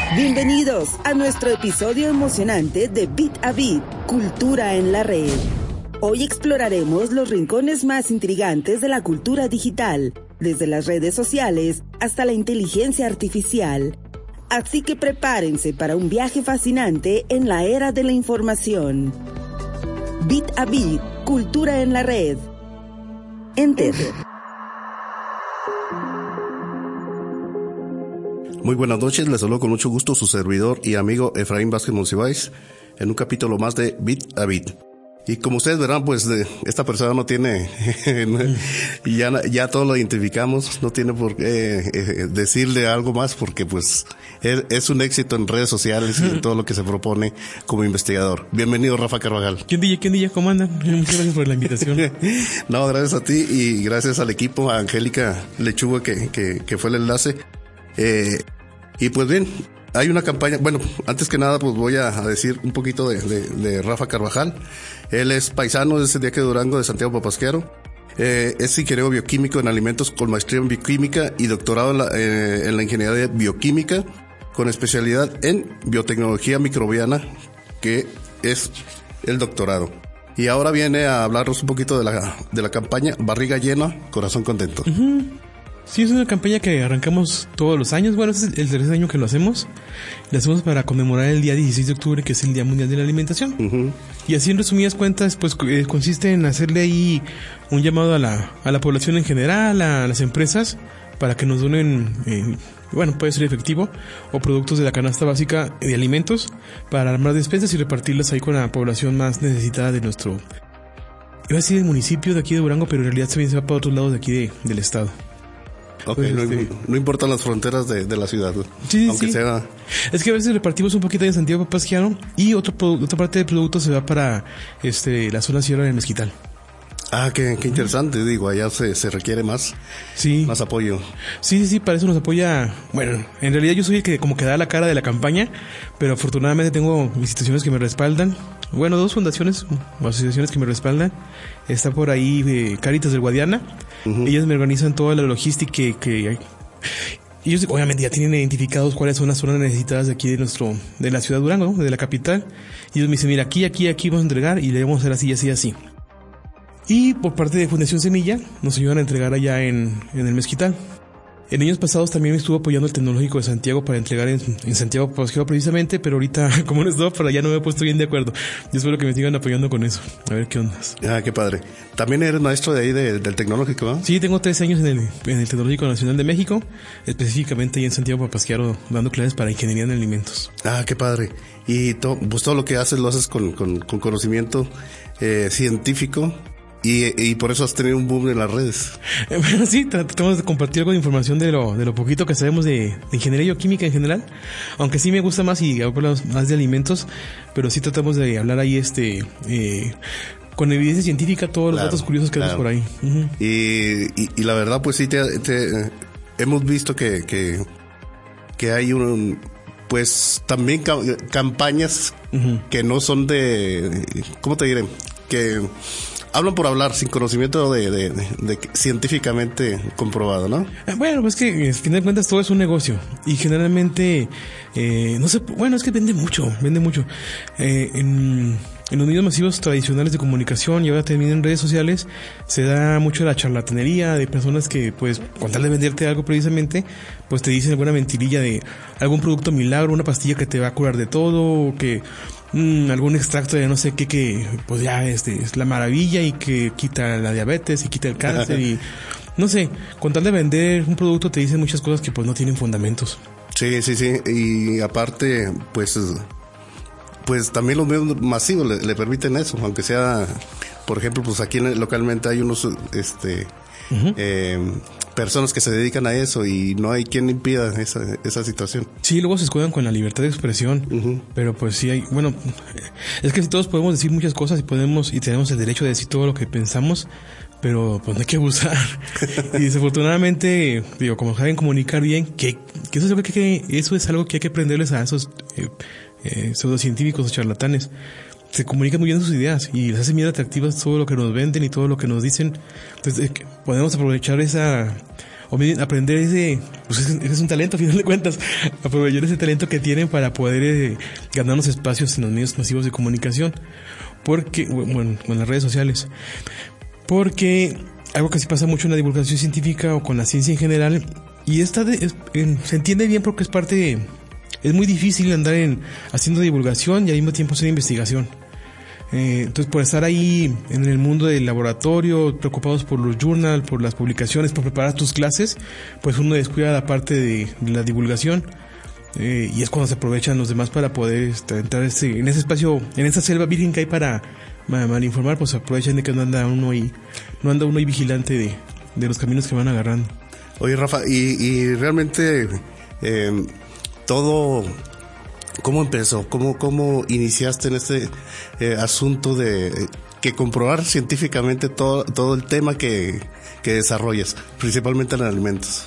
Bienvenidos a nuestro episodio emocionante de Bit a Bit, Cultura en la Red. Hoy exploraremos los rincones más intrigantes de la cultura digital, desde las redes sociales hasta la inteligencia artificial. Así que prepárense para un viaje fascinante en la era de la información. Bit a Bit, Cultura en la Red. Enter. Muy buenas noches, les saludo con mucho gusto su servidor y amigo Efraín Vázquez Monsiváis en un capítulo más de Bit a Bit. Y como ustedes verán, pues esta persona no tiene, y ya todos lo identificamos, no tiene por qué decirle algo más porque pues es un éxito en redes sociales y en todo lo que se propone como investigador. Bienvenido, Rafa Carvajal. ¿Quién día? ¿Cómo andan? Muchas gracias por la invitación. No, gracias a ti y gracias al equipo, a Angélica Lechuga que fue el enlace. Y pues bien, hay una campaña, bueno, antes que nada pues voy a decir un poquito de Rafa Carvajal. Él es paisano de Diaque de Durango, de Santiago Papasquiaro. Es ingeniero bioquímico en alimentos con maestría en bioquímica y doctorado en la ingeniería bioquímica con especialidad en biotecnología microbiana, que es el doctorado. Y ahora viene a hablarnos un poquito de la campaña Barriga Llena, Corazón Contento. Uh-huh. Sí, es una campaña que arrancamos todos los años. Bueno, este es el tercer año que lo hacemos. Lo hacemos para conmemorar el día 16 de octubre, que es el Día Mundial de la Alimentación. Uh-huh. Y así, en resumidas cuentas, pues consiste en hacerle ahí un llamado a la población en general, a las empresas, para que nos donen, bueno, puede ser efectivo, o productos de la canasta básica de alimentos, para armar despensas y repartirlas ahí con la población más necesitada de nuestro, iba a decir el municipio de aquí de Durango, pero en realidad también se va para otros lados de aquí del estado. Okay, pues no importan las fronteras de la ciudad, sí, aunque sí. sea. Es que a veces repartimos un poquito de Santiago Papasquiaro y otra parte del producto se va para la zona sierra del Mezquital. Ah, qué interesante, digo, allá se requiere más apoyo. Sí, para eso nos apoya. Bueno, en realidad yo soy el que como que da la cara de la campaña, pero afortunadamente tengo instituciones que me respaldan. Bueno, 2 fundaciones o asociaciones que me respaldan. Está por ahí Cáritas del Guadiana. Uh-huh. Ellas me organizan toda la logística que ellos obviamente ya tienen identificados cuáles son las zonas necesitadas de aquí de la ciudad de Durango, ¿no? De la capital. Y ellos me dicen, mira, aquí vamos a entregar y le vamos a hacer así. Y por parte de Fundación Semilla nos ayudan a entregar allá en el Mezquital. En años pasados también me estuvo apoyando el Tecnológico de Santiago para entregar en Santiago Papasquiaro precisamente, pero ahorita como no estaba por allá no me he puesto bien de acuerdo. Yo espero que me sigan apoyando con eso. A ver qué onda. Ah, qué padre. También eres maestro de ahí del Tecnológico, ¿no? Sí, tengo 3 años en el Tecnológico Nacional de México, específicamente ahí en Santiago Papasquiaro, dando clases para ingeniería en alimentos. Ah, qué padre. Y pues todo lo que haces lo haces con conocimiento científico. Y por eso has tenido un boom en las redes. Bueno, sí, tratamos de compartir algo de información de lo poquito que sabemos de ingeniería bioquímica en general. Aunque sí me gusta más y hablamos más de alimentos, pero sí tratamos de hablar ahí con evidencia científica todos los datos curiosos que vemos por ahí. Uh-huh. Y la verdad, pues sí, hemos visto que hay pues también campañas uh-huh. que no son ¿cómo te diré? Que hablan por hablar, sin conocimiento de científicamente comprobado, ¿no? Bueno, pues que al final de cuentas todo es un negocio y generalmente no sé, bueno, es que vende mucho. En los medios masivos tradicionales de comunicación y ahora también en redes sociales se da mucho la charlatanería de personas que, pues, con tal de venderte algo precisamente, pues te dicen alguna mentirilla de algún producto milagro, una pastilla que te va a curar de todo, o que algún extracto de no sé qué que pues ya es la maravilla y que quita la diabetes y quita el cáncer y no sé, con tal de vender un producto te dicen muchas cosas que pues no tienen fundamentos. Sí, y aparte pues también los medios masivos le permiten eso, aunque sea, por ejemplo, pues aquí localmente hay unos uh-huh. Personas que se dedican a eso y no hay quien impida esa situación. Sí, luego se escudan con la libertad de expresión, uh-huh. Pero pues sí hay, bueno, es que si todos podemos decir muchas cosas y tenemos el derecho de decir todo lo que pensamos, pero pues no hay que abusar. Y desafortunadamente, digo, como saben comunicar bien, que eso es algo que hay que aprenderles a esos pseudocientíficos o charlatanes. Se comunican muy bien sus ideas y les hace bien atractivas todo lo que nos venden y todo lo que nos dicen. Entonces podemos aprovechar o bien aprender ese, pues ese es un talento, a final de cuentas, aprovechar ese talento que tienen para poder ganarnos espacios en los medios masivos de comunicación, porque, bueno, en las redes sociales, porque algo que sí pasa mucho en la divulgación científica o con la ciencia en general, y se entiende bien porque es muy difícil andar haciendo divulgación y al mismo tiempo hacer investigación. Entonces, por estar ahí en el mundo del laboratorio, preocupados por los journals, por las publicaciones, por preparar tus clases, pues uno descuida la parte de la divulgación, y es cuando se aprovechan los demás para poder entrar en ese espacio, en esa selva virgen que hay para malinformar, pues aprovechan de que no anda uno ahí vigilante de los caminos que van agarrando. Oye, Rafa, y realmente todo, ¿cómo empezó? ¿Cómo iniciaste en este asunto de que comprobar científicamente todo el tema que desarrollas, principalmente en alimentos?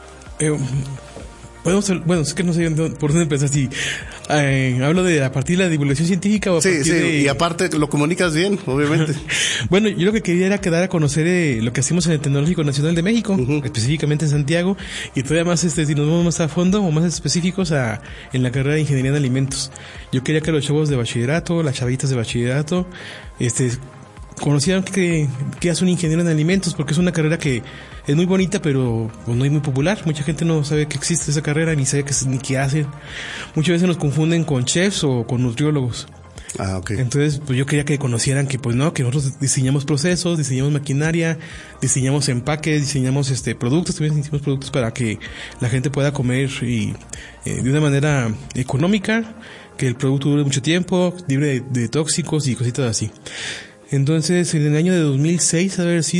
Es que no sé por dónde empezar, si hablo de a partir de la divulgación científica o a partir de... y aparte lo comunicas bien, obviamente. Bueno, yo lo que quería era quedar a conocer lo que hacemos en el Tecnológico Nacional de México, específicamente en Santiago, y todavía más si nos vamos más a fondo o más específicos en la carrera de Ingeniería en Alimentos. Yo quería que los chavos de bachillerato, las chavitas de bachillerato, conocieran que es un ingeniero en alimentos, porque es una carrera que es muy bonita, pero pues no es muy popular. Mucha gente no sabe que existe esa carrera, ni sabe ni qué hacen. Muchas veces nos confunden con chefs o con nutriólogos. Ah, okay. Entonces, pues yo quería que conocieran que pues no, que nosotros diseñamos procesos, diseñamos maquinaria, diseñamos empaques, diseñamos productos, también diseñamos productos para que la gente pueda comer y de una manera económica, que el producto dure mucho tiempo, libre de tóxicos y cositas así. Entonces, en el año de 2016,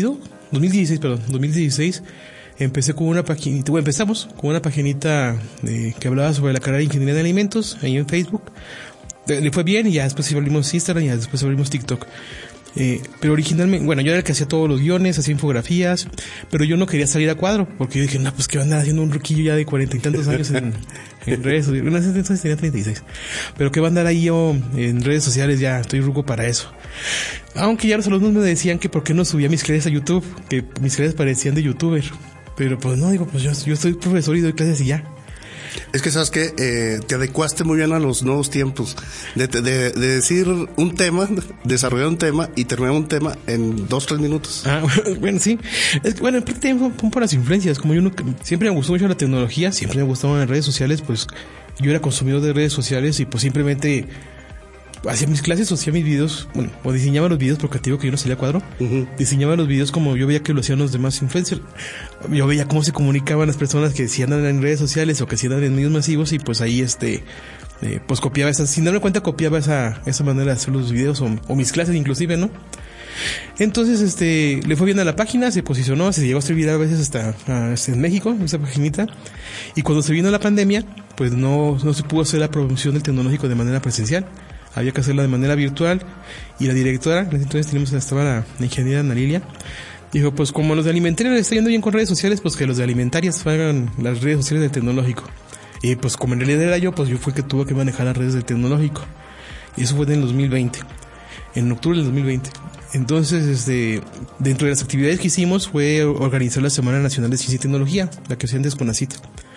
2016, empezamos con una paginita que hablaba sobre la carrera de Ingeniería de Alimentos, ahí en Facebook. Le fue bien y ya después abrimos Instagram y ya después abrimos TikTok. Pero originalmente, bueno, yo era el que hacía todos los guiones, hacía infografías, pero yo no quería salir a cuadro, porque yo dije, no, pues que va a andar haciendo un ruquillo ya de 40 y tantos años en redes sociales. Entonces tenía 36. Pero que va a andar ahí yo en redes sociales, ya estoy ruco para eso. Aunque ya los alumnos me decían que por qué no subía mis clases a YouTube, que mis clases parecían de youtuber. Pero pues no, digo, pues yo soy profesor y doy clases y ya. Es que sabes que te adecuaste muy bien a los nuevos tiempos de decir un tema, desarrollar un tema y terminar un tema en 2-3 minutos. Bueno, sí. En parte son por las influencias. Como yo siempre me gustó mucho la tecnología, siempre me gustaban las redes sociales, pues yo era consumidor de redes sociales y pues simplemente hacía mis clases o hacía mis videos, bueno, o diseñaba los videos, porque te digo que yo no salía a cuadro. Diseñaba los videos como yo veía que lo hacían los demás influencers. Yo veía cómo se comunicaban las personas que sí andan en redes sociales o que sí andan en medios masivos, y pues ahí pues copiaba sin darme cuenta, copiaba esa manera de hacer los videos o mis clases inclusive, ¿no? Entonces, le fue bien a la página, se posicionó, se llegó a escribir a veces hasta en México, esa paginita. Y cuando se vino la pandemia, pues no se pudo hacer la promoción del Tecnológico de manera presencial. Había que hacerla de manera virtual, y la directora, entonces estaba la ingeniera Ana Lilia, dijo, pues como los de Alimentaria les está yendo bien con redes sociales, pues que los de Alimentarias hagan las redes sociales del Tecnológico. Y pues como en realidad era yo fui el que tuve que manejar las redes del Tecnológico. Y eso fue en el 2020, en octubre del 2020. Entonces, dentro de las actividades que hicimos fue organizar la Semana Nacional de Ciencia y Tecnología, la que hacían de Conacit.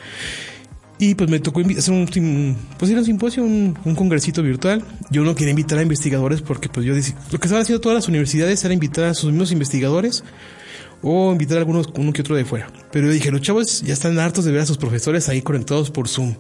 Y pues me tocó hacer un simposio, un congresito virtual. Yo no quería invitar a investigadores porque pues yo decía, lo que estaban haciendo todas las universidades era invitar a sus mismos investigadores o invitar a uno que otro de fuera. Pero yo dije, los chavos ya están hartos de ver a sus profesores ahí conectados por Zoom.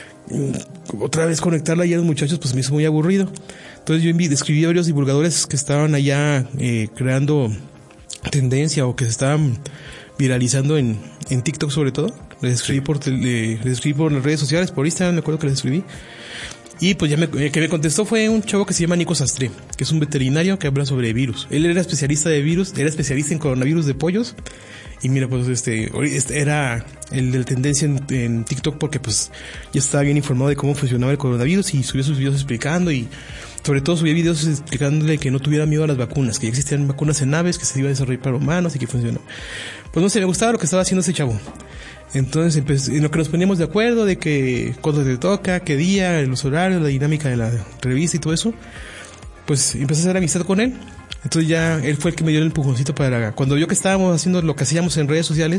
Otra vez conectarla ya a los muchachos pues me hizo muy aburrido. Entonces yo escribí a varios divulgadores que estaban allá creando tendencia o que se estaban viralizando en TikTok sobre todo. Les escribí por las redes sociales, por Instagram, me acuerdo que les escribí. Y pues que me contestó fue un chavo que se llama Nico Sastre, que es un veterinario que habla sobre virus. Él era especialista de virus, era especialista en coronavirus de pollos. Y mira, pues era el de la tendencia en TikTok, porque pues ya estaba bien informado de cómo funcionaba el coronavirus y subió sus videos explicando, y sobre todo subía videos explicándole que no tuviera miedo a las vacunas, que ya existían vacunas en aves, que se iba a desarrollar para humanos y que funcionó. Pues no sé, me gustaba lo que estaba haciendo ese chavo. Entonces, en lo que nos poníamos de acuerdo de que cuándo te toca, qué día, los horarios, la dinámica de la revista y todo eso, pues empecé a hacer amistad con él. Entonces ya él fue el que me dio el empujoncito para cuando vio que estábamos haciendo lo que hacíamos en redes sociales,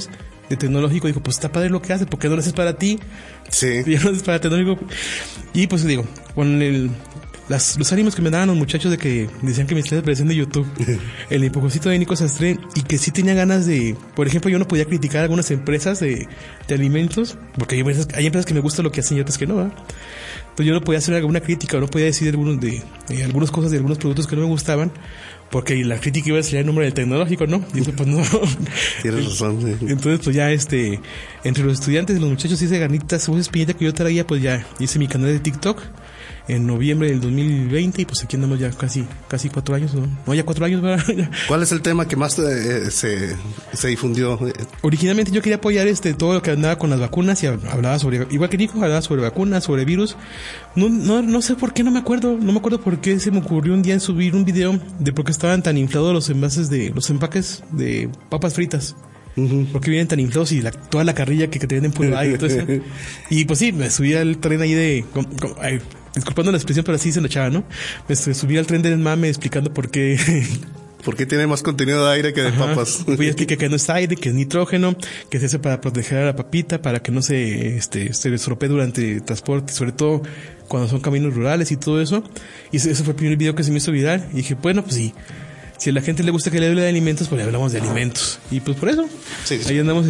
tecnológico, digo, pues está padre lo que hace, porque no lo haces para ti. Sí. Ya no es para tecnológico. Y pues digo, con los ánimos que me daban los muchachos de que decían que mis clases parecían de YouTube, el empujocito de Nico Sastre, y que sí tenía ganas de, por ejemplo, yo no podía criticar a algunas empresas de alimentos, porque hay empresas que me gusta lo que hacen y otras que no, ¿verdad? Entonces yo no podía hacer alguna crítica o no podía decir algunas cosas de algunos productos que no me gustaban, porque la crítica iba a salir en nombre del tecnológico, ¿no? Y pues no. Tienes razón, sí. Entonces pues ya entre los estudiantes y los muchachos hice ganitas, esa espinita que yo traía, pues ya hice mi canal de TikTok en noviembre del 2020 y pues aquí andamos ya casi 4 años, ¿no? No, ya 4 años, ¿verdad? ¿Cuál es el tema que más se difundió? Originalmente yo quería apoyar todo lo que andaba con las vacunas y hablaba sobre, igual que Nico, hablaba sobre vacunas, sobre virus. No sé por qué, no me acuerdo por qué se me ocurrió un día en subir un video de por qué estaban tan inflados los empaques de papas fritas. Uh-huh. Porque vienen tan inflados y toda la carrilla que te venden por ahí y todo eso. Y pues sí, me subí al tren ahí disculpando la expresión, pero así se lo echaba, ¿no? Me subí al tren del mame explicando por qué. ¿Por qué tiene más contenido de aire que de papas? Pues ya expliqué que no es aire, que es nitrógeno, que se hace para proteger a la papita, para que no se estropee durante el transporte, sobre todo cuando son caminos rurales y todo eso. Y ese fue el primer video que se me hizo viral. Y dije, bueno, pues sí. Si a la gente le gusta que le hable de alimentos, pues le hablamos de alimentos. Y pues por eso, sí. Ahí andamos,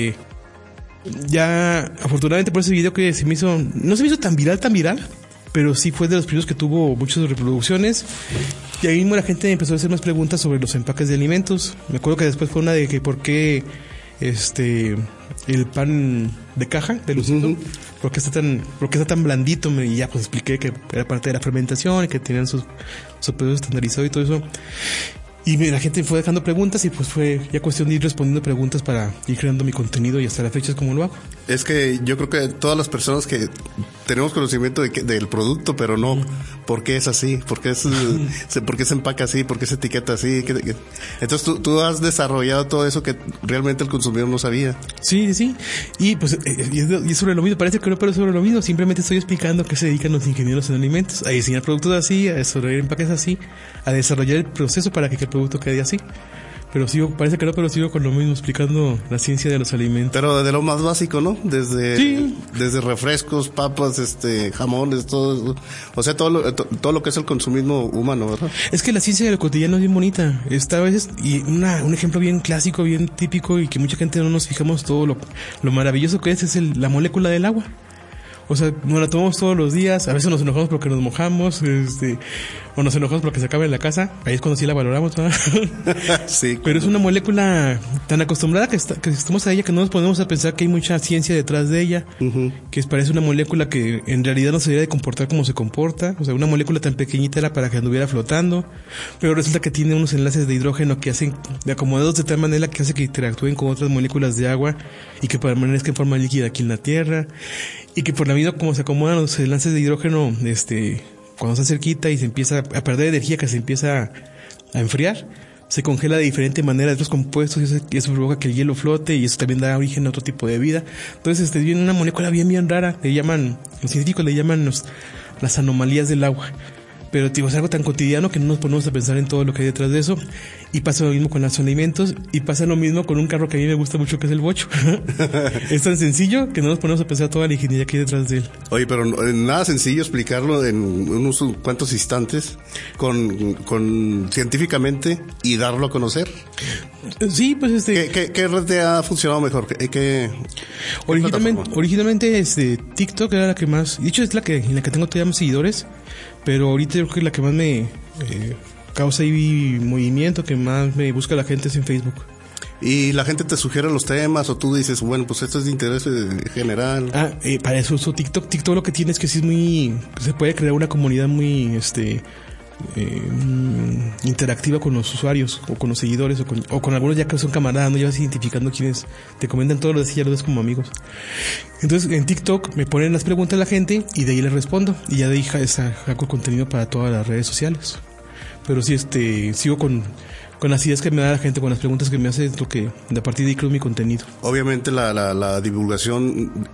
ya, afortunadamente por ese video que no se me hizo tan viral, pero sí fue de los primeros que tuvo muchas reproducciones. Y ahí mismo la gente empezó a hacer más preguntas sobre los empaques de alimentos. Me acuerdo que después fue una de que por qué, el pan de caja de Lucito, uh-huh. ¿Por qué está tan blandito? Y ya pues expliqué que era parte de la fermentación y que tenían su proceso estandarizado y todo eso. Y la gente fue dejando preguntas y pues fue ya cuestión de ir respondiendo preguntas para ir creando mi contenido y hasta la fecha es como lo hago. Es que yo creo que todas las personas que tenemos conocimiento del producto, pero no por qué es así, por qué se empaca así, por qué se etiqueta así. Entonces tú has desarrollado todo eso que realmente el consumidor no sabía. Sí. Y pues y es sobre lo mismo, parece que no, pero es sobre lo mismo. Simplemente estoy explicando a qué se dedican los ingenieros en alimentos, a diseñar productos así, a desarrollar empaques así, a desarrollar el proceso para que el producto quede así. Pero parece que no, pero sigo con lo mismo, explicando la ciencia de los alimentos. Pero de lo más básico, ¿no? Desde refrescos, papas, jamones, todo, o sea, todo lo que es el consumismo humano, ¿verdad? Es que la ciencia de lo cotidiano es bien bonita. Esta vez, y un ejemplo bien clásico, bien típico, y que mucha gente no nos fijamos todo lo maravilloso que es la molécula del agua. O sea, nos la tomamos todos los días. A veces nos enojamos porque nos mojamos, o nos enojamos porque se acaba en la casa. Ahí es cuando sí la valoramos, ¿no? Sí. Pero es una molécula tan acostumbrada que estamos a ella que no nos ponemos a pensar que hay mucha ciencia detrás de ella. Uh-huh. Que parece una molécula que en realidad no se debería de comportar como se comporta. O sea, una molécula tan pequeñita era para que anduviera flotando. Pero resulta que tiene unos enlaces de hidrógeno que hacen de acomodados de tal manera que hace que interactúen con otras moléculas de agua y que permanezcan en forma líquida aquí en la Tierra. Y que por la vida como se acomodan los enlaces de hidrógeno, cuando está cerquita y se empieza a perder energía, que se empieza a enfriar, se congela de diferente manera de otros compuestos y eso provoca que el hielo flote y eso también da origen a otro tipo de vida. Entonces, viene una molécula bien rara, los científicos le llaman las anomalías del agua. Pero es algo tan cotidiano que no nos ponemos a pensar en todo lo que hay detrás de eso. Y pasa lo mismo con los alimentos y pasa lo mismo con un carro que a mí me gusta mucho, que es el bocho. Es tan sencillo que no nos ponemos a pensar toda la ingeniería que hay detrás de él. Oye, pero nada sencillo explicarlo en unos cuantos instantes con científicamente y darlo a conocer. Sí, pues ¿Qué red te ha funcionado mejor? Originalmente TikTok era la que más, de hecho es en la que tengo todavía más seguidores, pero ahorita yo creo que la que más me causa ahí movimiento, que más me busca la gente es en Facebook. ¿Y la gente te sugiere los temas o tú dices, bueno, pues esto es de interés general? Para eso uso TikTok. TikTok lo que tiene es que sí se puede crear una comunidad muy interactiva con los usuarios o con los seguidores o con algunos ya que son camaradas, no llevas identificando quiénes te comentan todos los días y ya los ves como amigos. Entonces en TikTok me ponen las preguntas la gente y de ahí les respondo y ya de ahí saco contenido para todas las redes sociales. Pero sí sigo con las ideas que me da la gente, con las preguntas que me hace, es lo que de a partir de ahí creo mi contenido. Obviamente la divulgación,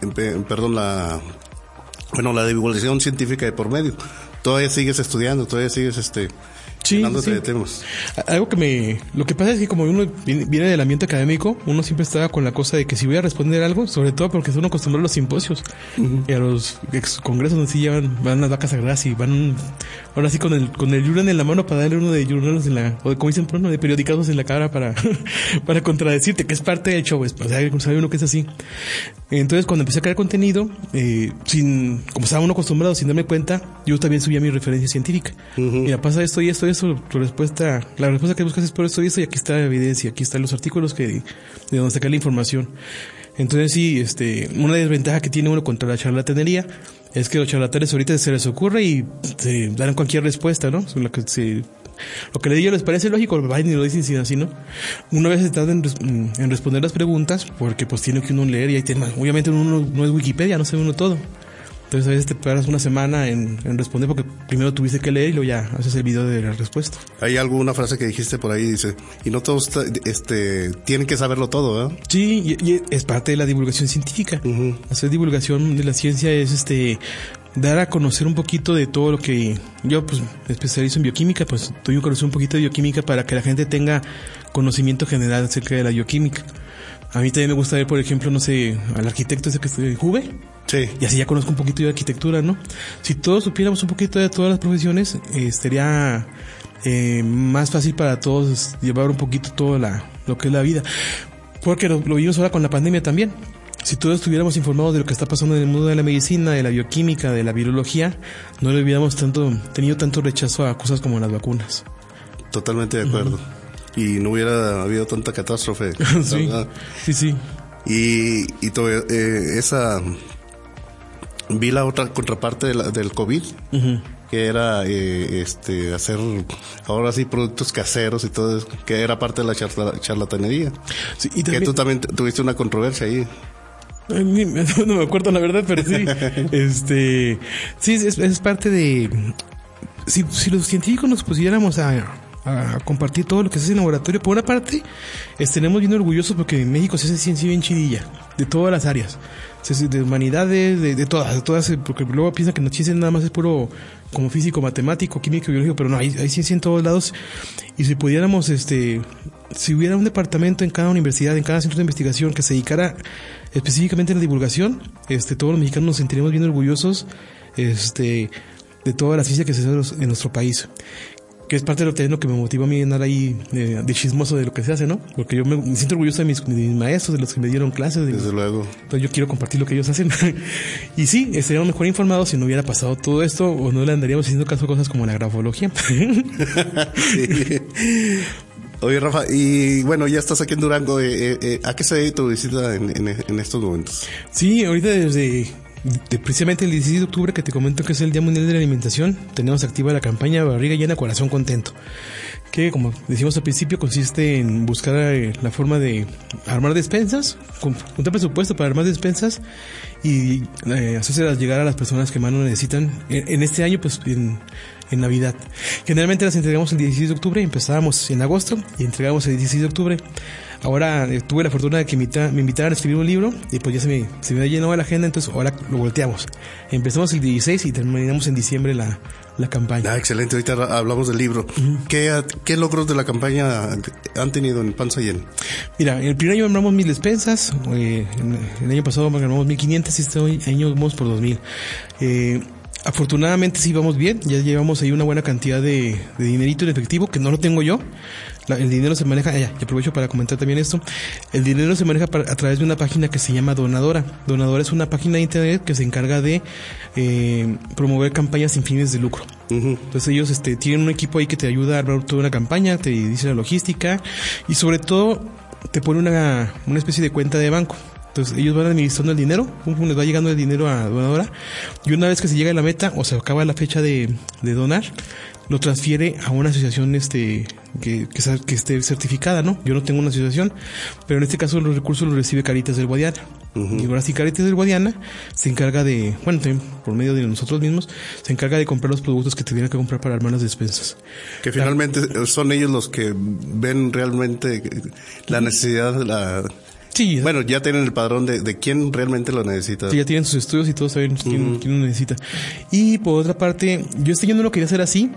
la divulgación científica de por medio. Todavía sigues estudiando, todavía sigues Sí, de temas. Algo lo que pasa es que como uno viene del ambiente académico, uno siempre estaba con la cosa de que si voy a responder algo, sobre todo porque son acostumbrados a los simposios y a los congresos donde sí van las vacas sagradas y van ahora sí con el journal en la mano para darle uno de journals o de, como dicen, uno de periódicos en la cara para contradecirte, que es parte del show, o sea, sabe uno que es así. Entonces cuando empecé a crear contenido, como estaba uno acostumbrado, sin darme cuenta, yo también subía mi referencia científica. Mira, pasa esto y esto, la respuesta que buscas es por esto y esto, y aquí está la evidencia, aquí están los artículos de donde sacar la información. Entonces sí, una desventaja que tiene uno contra la charlatanería es que los charlatanes ahorita se les ocurre y se dan cualquier respuesta, ¿no? Lo que le digo les parece lógico, vayan y lo dicen así, ¿no? Una vez se tarda en responder las preguntas, porque pues tiene que uno leer y hay temas. Obviamente uno no es Wikipedia, no sabe uno todo. Entonces a veces te paras una semana en responder porque primero tuviste que leer y luego ya haces el video de la respuesta. Hay alguna frase que dijiste por ahí, dice, y no todos tienen que saberlo todo, ¿eh? Sí, y es parte de la divulgación científica. Hacer divulgación de la ciencia es dar a conocer un poquito de todo lo que yo pues me especializo en bioquímica, pues doy a conocer un poquito de bioquímica para que la gente tenga conocimiento general acerca de la bioquímica. A mí también me gusta ver, por ejemplo, no sé, al arquitecto ese que estudia Juve. Sí. Y así ya conozco un poquito de arquitectura, ¿no? Si todos supiéramos un poquito de todas las profesiones, sería más fácil para todos llevar un poquito todo lo que es la vida. Porque lo vimos ahora con la pandemia también. Si todos estuviéramos informados de lo que está pasando en el mundo de la medicina, de la bioquímica, de la virología, no le hubiéramos tenido tanto rechazo a cosas como las vacunas. Totalmente de acuerdo. Y no hubiera habido tanta catástrofe. Sí, sí. Y vi la otra contraparte del COVID, que era hacer ahora sí productos caseros y todo eso, que era parte de la charlatanería. Sí, y también, que tú también tuviste una controversia ahí. No me acuerdo la verdad, pero sí. Sí, es parte de... Si los científicos nos pusiéramos a compartir todo lo que se hace en el laboratorio, por una parte estaremos bien orgullosos porque en México se hace ciencia bien chidilla, de todas las áreas, de humanidades, de todas, porque luego piensan que la ciencia nada más es puro como físico, matemático, químico, biológico, pero no, hay ciencia en todos lados. Y si pudiéramos, si hubiera un departamento en cada universidad, en cada centro de investigación que se dedicara específicamente a la divulgación, todos los mexicanos nos sentiríamos bien orgullosos de toda la ciencia que se hace en nuestro país, que es parte de lo que me motiva a mí andar ahí de chismoso de lo que se hace, ¿no? Porque yo me siento orgulloso de mis maestros, de los que me dieron clases. Desde luego. Entonces yo quiero compartir lo que ellos hacen. Y sí, estaríamos mejor informados si no hubiera pasado todo esto, o no le andaríamos haciendo caso a cosas como la grafología. Sí. Oye, Rafa, y bueno, ya estás aquí en Durango. ¿A qué se debe tu visita en estos momentos? Sí, ahorita precisamente el 16 de octubre, que te comento que es el Día Mundial de la Alimentación, tenemos activa la campaña Barriga Llena, Corazón Contento, que como decimos al principio consiste en buscar la forma de armar despensas, juntar presupuesto para armar despensas y hacérselas llegar a las personas que más lo necesitan. En este año, pues en Navidad. Generalmente las entregamos el 16 de octubre, empezábamos en agosto y entregamos el 16 de octubre. Ahora tuve la fortuna de que me invitaran a escribir un libro y pues ya se me ha llenado la agenda, entonces ahora lo volteamos. Empezamos el 16 y terminamos en diciembre la campaña. Excelente, ahorita hablamos del libro. ¿Qué logros de la campaña han tenido en Panza Llena? Mira, el primer año armamos 1,000 despensas, el año pasado armamos 1,500 y este año vamos por 2,000. Afortunadamente sí vamos bien, ya llevamos ahí una buena cantidad de dinerito en efectivo, que no lo tengo yo. El dinero se maneja, y aprovecho para comentar también esto, el dinero se maneja a través de una página que se llama Donadora. Donadora es una página de internet que se encarga de promover campañas sin fines de lucro. Entonces ellos tienen un equipo ahí que te ayuda a armar toda una campaña, te dice la logística y sobre todo te pone una especie de cuenta de banco. Entonces ellos van administrando el dinero, les va llegando el dinero a Donadora, y una vez que se llega a la meta o se acaba la fecha de donar, lo transfiere a una asociación que esté certificada, ¿no? Yo no tengo una asociación, pero en este caso los recursos los recibe Caritas del Guadiana. Y ahora sí, Caritas del Guadiana se encarga de, también por medio de nosotros mismos, se encarga de comprar los productos que tuvieran que comprar para armar las despensas. Que finalmente son ellos los que ven realmente la necesidad, sí, bueno, ya tienen el padrón de quién realmente lo necesita. Sí, ya tienen sus estudios y todos saben quién lo necesita. Y por otra parte, yo no lo quería hacer así,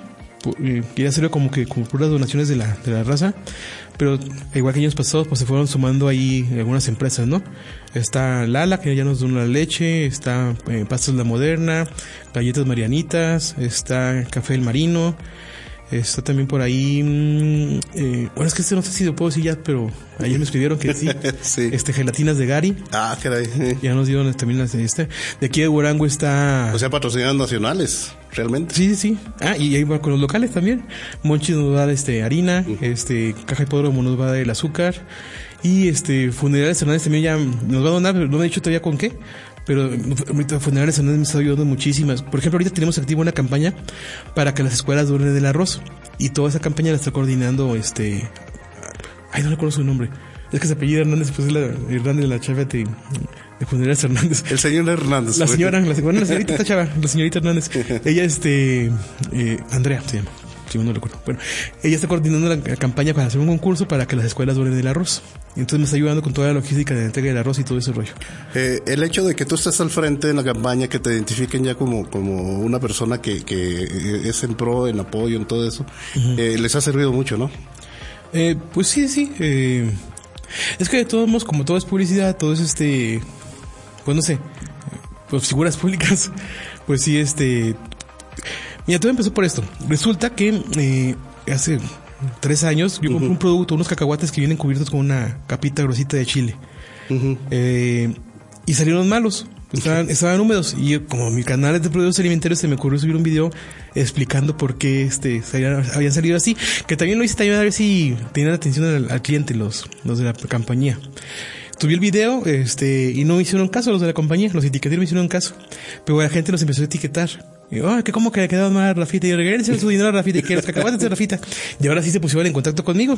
ya sirve como puras donaciones de la raza, pero igual que años pasados, pues se fueron sumando ahí algunas empresas, ¿no? Está Lala, que ya nos dona la leche, está Pastas La Moderna, Galletas Marianitas, está Café El Marino, está también por ahí, bueno, es que no sé si lo puedo decir ya, pero ayer me escribieron que sí, sí. Gelatinas de Gary. Ah, caray. Ya nos dieron también las de aquí de Huarango está... O sea, patrocinadas nacionales, realmente. Sí. Ah, y ahí va con los locales también. Monchis nos va a dar harina, Caja Hipódromo nos va a dar el azúcar, y Funerales Hernández también ya nos va a donar, pero no me he dicho todavía con qué. Pero ahorita Funerales Hernández me está ayudando muchísimas. Por ejemplo, ahorita tenemos activa una campaña para que las escuelas donen el arroz. Y toda esa campaña la está coordinando ay, no recuerdo su nombre. Es que se apellida Hernández, pues es Hernández de la chava de Funerales Hernández. El señor Hernández. La señorita esta chava, la señorita Hernández. Ella Andrea se llama. Si no recuerdo. Bueno, ella está coordinando la campaña para hacer un concurso para que las escuelas donen el arroz. Entonces me está ayudando con toda la logística de la entrega del arroz y todo ese rollo. El hecho de que tú estés al frente en la campaña, que te identifiquen ya como una persona que es en pro, en apoyo, en todo eso, les ha servido mucho, ¿no? Pues sí. Es que de todos modos, como todo es publicidad, todo es pues no sé, pues figuras públicas, pues sí, mira, todo empezó por esto. Resulta que hace 3 años yo compré un producto, unos cacahuates que vienen cubiertos con una capita grosita de chile. Y salieron malos. Estaban húmedos. Y yo, como mi canal es de productos alimentarios, se me ocurrió subir un video explicando por qué habían salido así. Que también lo hice también a ver si tenían atención al cliente, los de la compañía. Subí el video, y no me hicieron caso los de la compañía, los etiqueteros me hicieron caso. Pero la gente los empezó a etiquetar. Y que cómo que le quedaba mal a Rafita, y regresen su dinero a Rafita, y que los cacahuates de Rafita. Y ahora sí se pusieron en contacto conmigo.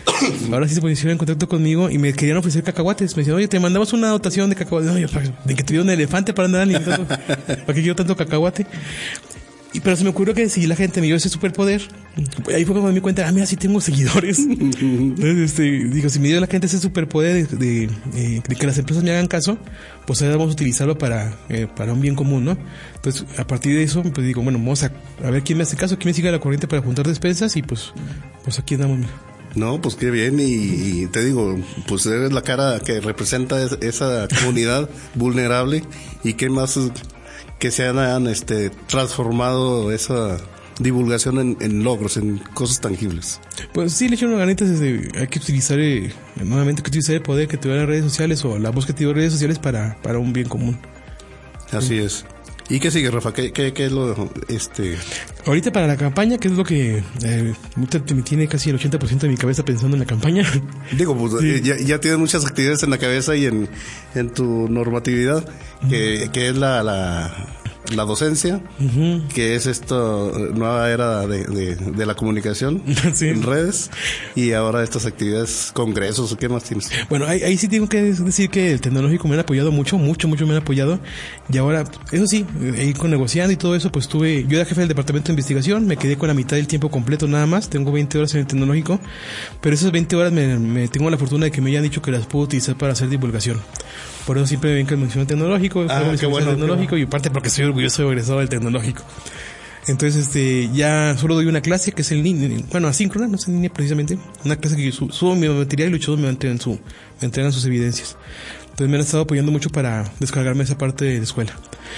Y me querían ofrecer cacahuates. Me decían, oye, te mandamos una dotación de cacahuates. No, yo, de que tuviera un elefante para andar alimentando. ¿Para qué quiero tanto cacahuate? Pero se me ocurrió que si la gente me dio ese superpoder, ahí fue cuando me di cuenta, mira, sí tengo seguidores. Entonces, digo, si me dio la gente ese superpoder de que las empresas me hagan caso, pues ahora vamos a utilizarlo para un bien común, ¿no? Entonces, a partir de eso, pues digo, bueno, vamos a ver quién me hace caso, quién me sigue la corriente para juntar despensas, y pues aquí andamos, mira. No, pues qué bien, y te digo, pues eres la cara que representa esa comunidad vulnerable, y qué más que se han transformado esa divulgación en logros, en cosas tangibles. Pues sí, le echaron ganitas, hay que utilizar nuevamente el poder que te da las redes sociales, o la voz que te dio las redes sociales para un bien común. Así es. ¿Y qué sigue, Rafa? ¿Qué es lo Ahorita para la campaña, ¿qué es lo que me tiene casi el 80% de mi cabeza pensando en la campaña? Digo, pues sí. ya tienes muchas actividades en la cabeza y en tu normatividad, que es la docencia, que es esta nueva era de la comunicación en redes, y ahora estas actividades, congresos, ¿qué más tienes? Bueno, ahí sí tengo que decir que el tecnológico me han apoyado mucho me han apoyado, y ahora, eso sí, ahí con negociando y todo eso, pues yo era jefe del departamento de investigación, me quedé con la mitad del tiempo completo nada más, tengo 20 horas en el tecnológico, pero esas 20 horas me tengo la fortuna de que me hayan dicho que las puedo utilizar para hacer divulgación. Por eso siempre me ven que menciono tecnológico, tecnológico, y aparte porque soy orgulloso de egresado del tecnológico. Entonces, ya solo doy una clase que es en línea, bueno, asíncrona, no es en línea precisamente, una clase que yo subo mi material y los chicos me entregan sus evidencias. Entonces me han estado apoyando mucho para descargarme esa parte de la escuela.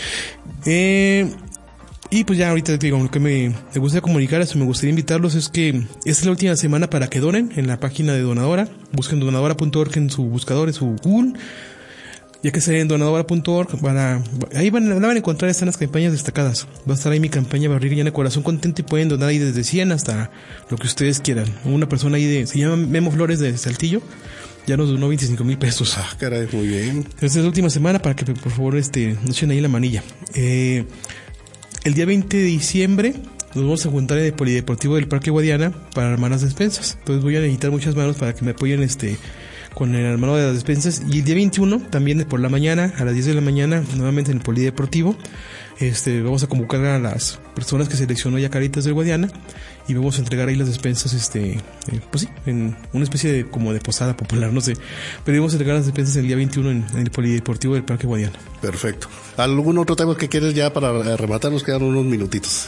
Y pues ya ahorita digo, lo que me gustaría comunicar, me gustaría invitarlos, es que esta es la última semana para que donen en la página de Donadora. Busquen donadora.org en su buscador, en su Google. Ya que sea en donadora.org, ahí van a encontrar, están las campañas destacadas. Va a estar ahí mi campaña Barriga Llena de Corazón Contento, y pueden donar ahí desde 100 hasta lo que ustedes quieran. Una persona ahí se llama Memo Flores de Saltillo, ya nos donó 25,000 pesos. Ah, caray, muy bien. Esta es la última semana para que por favor nos echen ahí la manilla. El día 20 de diciembre nos vamos a juntar en el Polideportivo del Parque Guadiana para armar las despensas. Entonces voy a necesitar muchas manos para que me apoyen con el armado de las despensas. Y el día 21, también por la mañana, a las 10 de la mañana, nuevamente en el Polideportivo, vamos a convocar a las personas que seleccionó ya Caritas del Guadiana, y vamos a entregar ahí las despensas, pues sí, en una especie de como de posada popular, no sé, pero vamos a entregar las despensas el día 21 en el Polideportivo del Parque Guadiana. Perfecto. ¿Algún otro tema que quieres ya para rematar? Nos quedan unos minutitos.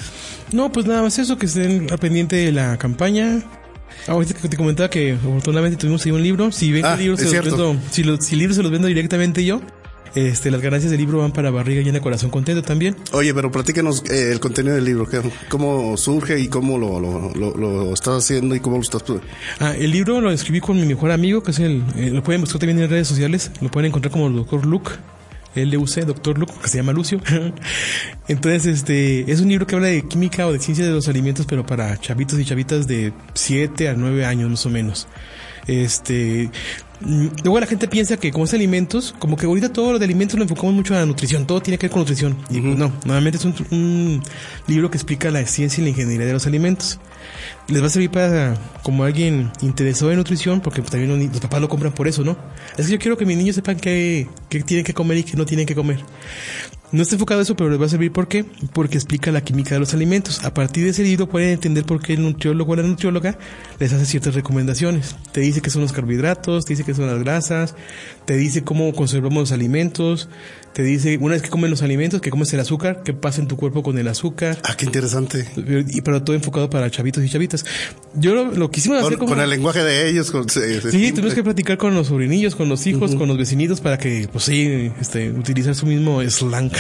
No, pues nada más eso, que estén al pendiente de la campaña. Ahorita que te comentaba que afortunadamente tuvimos ahí un libro. Si ven que el libro se los vendo, si el libro se los vendo directamente yo, las ganancias del libro van para Barriga Llena Corazón Contento también. Oye, pero platícanos el contenido del libro, cómo surge y cómo lo estás haciendo y cómo lo estás... El libro lo escribí con mi mejor amigo, que es lo pueden buscar también en redes sociales, lo pueden encontrar como Dr. Luke, LUC, Dr. Luke, que se llama Lucio. Entonces, es un libro que habla de química o de ciencia de los alimentos, pero para chavitos y chavitas de 7 a 9 años más o menos. Luego la gente piensa que como es alimentos, como que ahorita todo lo de alimentos lo enfocamos mucho a la nutrición, todo tiene que ver con nutrición. Y pues no, nuevamente es un libro que explica la ciencia y la ingeniería de los alimentos. Les va a servir para, como alguien interesado en nutrición, porque también los papás lo compran por eso, ¿no? Es que yo quiero que mis niños sepan qué tienen que comer y qué no tienen que comer. No está enfocado a eso, pero les va a servir, ¿por qué? Porque explica la química de los alimentos. A partir de ese libro pueden entender por qué el nutriólogo o la nutrióloga les hace ciertas recomendaciones. Te dice qué son los carbohidratos, te dice qué son las grasas, te dice cómo conservamos los alimentos, te dice, una vez que comen los alimentos, que comes el azúcar, qué pasa en tu cuerpo con el azúcar. Qué interesante. Pero todo enfocado para chavitos y chavitas. Yo lo quisimos hacer como... Con el lenguaje de ellos. Sí, tenemos que platicar con los sobrinillos, con los hijos, con los vecinitos para que, pues sí, utilizar su mismo slang.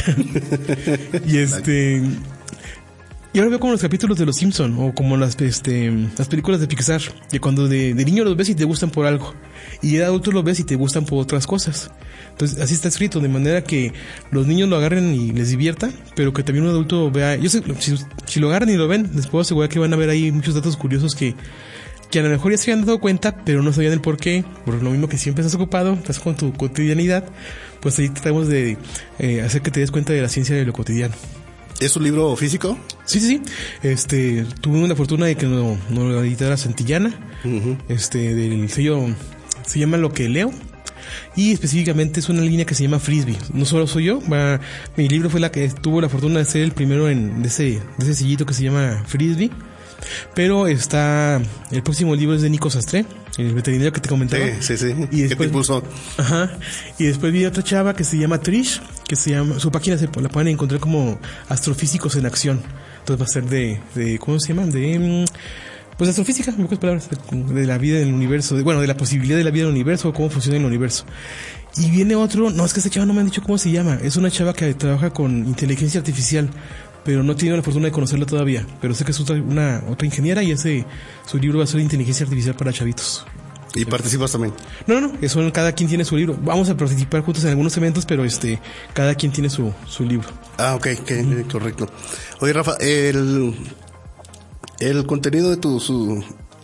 Y ahora veo como los capítulos de Los Simpson o como las películas de Pixar, que cuando de niño los ves y te gustan por algo, y de adulto los ves y te gustan por otras cosas. Entonces así está escrito, de manera que los niños lo agarren y les divierta, pero que también un adulto vea. Yo sé, si lo agarran y lo ven, les puedo asegurar que van a ver ahí muchos datos curiosos que a lo mejor ya se habían dado cuenta, pero no sabían el por qué. Por lo mismo que siempre estás ocupado, estás con tu cotidianidad, pues ahí tratamos de hacer que te des cuenta de la ciencia de lo cotidiano. ¿Es un libro físico? Sí. Tuve una fortuna de que no lo editara Santillana. Del sello, se llama Lo que leo. Y específicamente es una línea que se llama Frisbee. No solo soy yo, mi libro fue la que tuvo la fortuna de ser el primero de ese sellito que se llama Frisbee. Pero el próximo libro es de Nico Sastre, el veterinario que te comentaba. Sí. Y después, ¿qué te puso? Y después vi otra chava que se llama Trish, su página la pueden encontrar como Astrofísicos en Acción. Entonces va a ser de ¿cómo se llama? Pues astrofísica, en pocas palabras, de la vida en el universo, de la posibilidad de la vida en el universo, cómo funciona el universo. Y viene otro, no, es que esta chava no me han dicho cómo se llama. Es una chava que trabaja con inteligencia artificial, pero no he tenido la fortuna de conocerla todavía. Pero sé que es otra ingeniera y su libro va a ser Inteligencia Artificial para Chavitos. ¿Y participas también? No, eso cada quien tiene su libro. Vamos a participar juntos en algunos eventos, pero cada quien tiene su libro. Ok, correcto. Oye, Rafa, el contenido de tu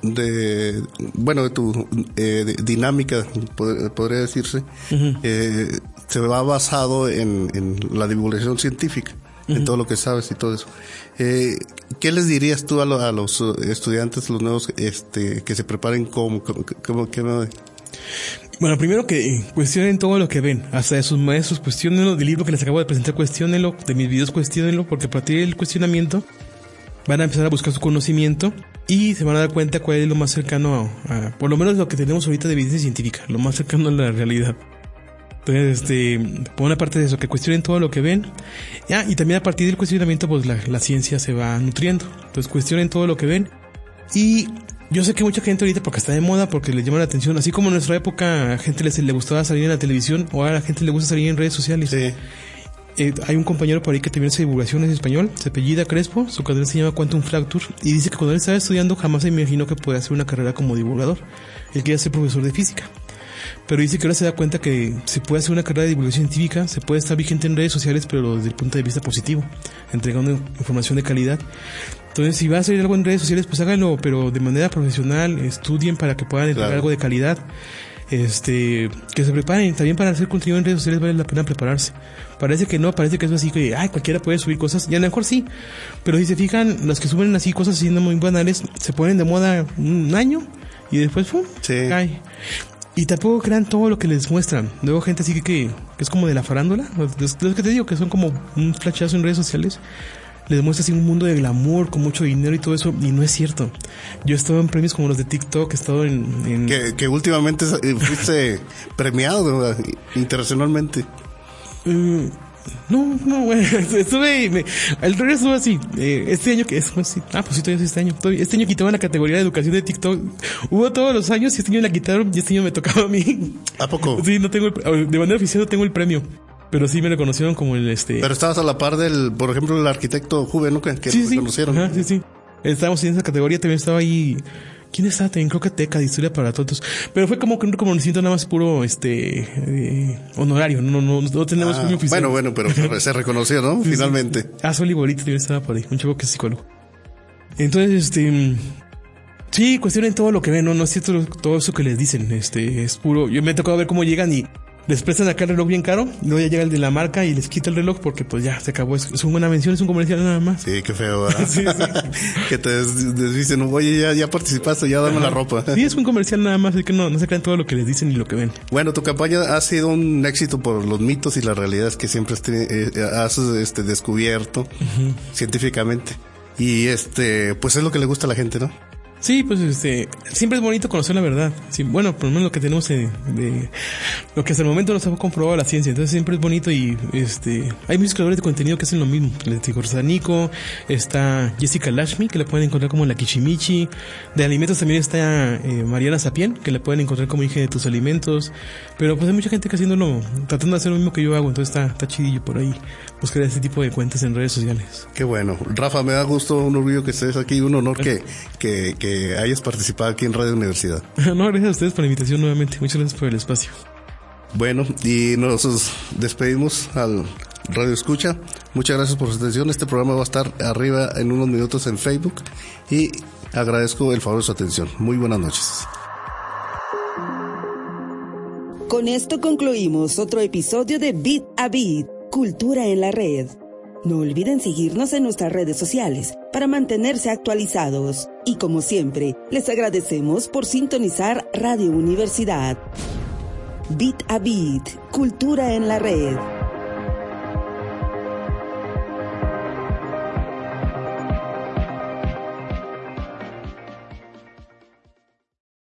dinámica, podría decirse, se va basado en la divulgación científica, en todo lo que sabes y todo eso. ¿Qué les dirías tú a los estudiantes, los nuevos, que se preparen Bueno, primero que cuestionen todo lo que ven, hasta de sus maestros, cuestionenlo, del libro que les acabo de presentar, cuestionenlo, de mis videos cuestionenlo, porque a partir del cuestionamiento van a empezar a buscar su conocimiento y se van a dar cuenta cuál es lo más cercano a por lo menos lo que tenemos ahorita de evidencia científica, lo más cercano a la realidad. Entonces, por una parte de eso, que cuestionen todo lo que ven. Y también a partir del cuestionamiento, pues la ciencia se va nutriendo. Entonces, cuestionen todo lo que ven. Y yo sé que mucha gente ahorita, porque está de moda, porque les llama la atención, así como en nuestra época a gente le gustaba salir en la televisión, o ahora a la gente le gusta salir en redes sociales. Sí. Hay un compañero por ahí que también hace divulgación en español, se apellida Crespo, su carrera se llama Quantum Fracture, y dice que cuando él estaba estudiando jamás se imaginó que podía hacer una carrera como divulgador. Él quería ser profesor de física. Pero dice que ahora se da cuenta que se puede hacer una carrera de divulgación científica, se puede estar vigente en redes sociales, pero desde el punto de vista positivo, entregando información de calidad. Entonces, si va a hacer algo en redes sociales, pues háganlo, pero de manera profesional, estudien para que puedan entregar algo de calidad. Que se preparen. También para hacer contenido en redes sociales vale la pena prepararse. Parece que es así que cualquiera puede subir cosas, y a lo mejor sí, pero si se fijan, los que suben así cosas siendo muy banales se ponen de moda un año y después cae. Y tampoco crean todo lo que les muestran. Luego gente así que es como de la farándula, los que te digo que son como un flashazo en redes sociales, les muestra así un mundo de glamour con mucho dinero y todo eso, y no es cierto. Yo he estado en premios como los de TikTok, he estado en... Que últimamente fuiste premiado internacionalmente. No, güey, el rollo estuvo así, este año que es, pues sí, pues sí, todavía es este año, este año quitaban la categoría de educación de TikTok, hubo todos los años y este año la quitaron y este año me tocaba a mí. ¿A poco? Sí, no tengo, de manera oficial no tengo el premio, pero sí me reconocieron como el Pero estabas a la par del, por ejemplo, el arquitecto Juve, ¿no? Que sí, reconocieron. Ajá, sí, estábamos en esa categoría, también estaba ahí. ¿Quién estaba? También creo que Teca, de historia para tontos. Pero fue como que un reconocimiento nada más puro, honorario. No tenemos premio oficial. Bueno, pero se reconoció, ¿no? Sí, finalmente. Sí. Sol Iborito también estaba por ahí. Un chavo que es psicólogo. Entonces, sí, cuestionen todo lo que ven, no es cierto todo eso que les dicen. Es puro. Yo me ha tocado ver cómo llegan y les prestan acá el reloj bien caro, y luego ya llega el de la marca y les quita el reloj porque pues ya se acabó. Es una buena mención, es un comercial nada más. Sí, qué feo, ¿verdad? Sí. Que te dicen, oye, ya participaste, ya dame la ropa. Sí, es un comercial nada más, así que no se crean todo lo que les dicen ni lo que ven. Bueno, tu campaña ha sido un éxito por los mitos y las realidades que siempre has descubierto científicamente. Y pues es lo que le gusta a la gente, ¿no? Sí, pues siempre es bonito conocer la verdad. Sí, bueno, por lo menos lo que tenemos de lo que hasta el momento nos ha comprobado la ciencia. Entonces siempre es bonito y hay muchos creadores de contenido que hacen lo mismo. Les digo, Nico, está Jessica Lashmi, que la pueden encontrar como la Kichimichi. De alimentos también está Mariana Sapien, que la pueden encontrar como Hija de tus alimentos. Pero pues hay mucha gente que tratando de hacer lo mismo que yo hago. Entonces está chidillo por ahí buscar ese tipo de cuentas en redes sociales. Qué bueno. Rafa, me da gusto, un orgullo que estés aquí, un honor que hayas participado aquí en Radio Universidad. No, gracias a ustedes por la invitación nuevamente. Muchas gracias por el espacio. Bueno, y nos despedimos al Radio Escucha. Muchas gracias por su atención. Este programa va a estar arriba en unos minutos en Facebook y agradezco el favor de su atención. Muy buenas noches. Con esto concluimos otro episodio de Bit a Bit, Cultura en la Red. No olviden seguirnos en nuestras redes sociales para mantenerse actualizados. Y como siempre, les agradecemos por sintonizar Radio Universidad. Bit a Bit, Cultura en la Red.